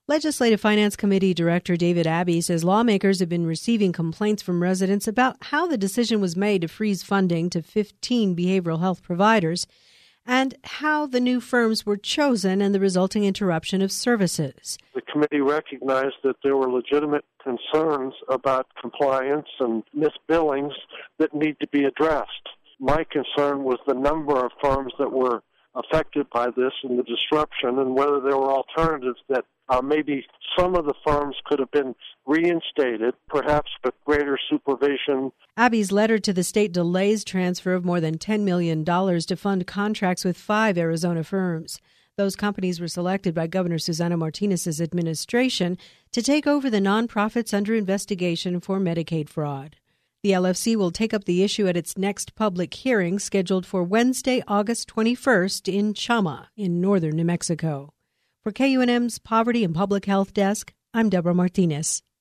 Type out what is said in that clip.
Legislative Finance Committee Director David Abbey says lawmakers have been receiving complaints from residents about how the decision was made to freeze funding to 15 behavioral health providers and how the new firms were chosen and the resulting interruption of services. The committee recognized that there were legitimate concerns about compliance and misbillings that need to be addressed. My concern was the number of firms that were affected by this and the disruption, and whether there were alternatives that maybe some of the firms could have been reinstated, perhaps with greater supervision. Abbey's letter to the state delays transfer of more than $10 million to fund contracts with 5 Arizona firms. Those companies were selected by Governor Susana Martinez's administration to take over the nonprofits under investigation for Medicaid fraud. The LFC will take up the issue at its next public hearing scheduled for Wednesday, August 21st in Chama in northern New Mexico. For KUNM's Poverty and Public Health Desk, I'm Deborah Martinez.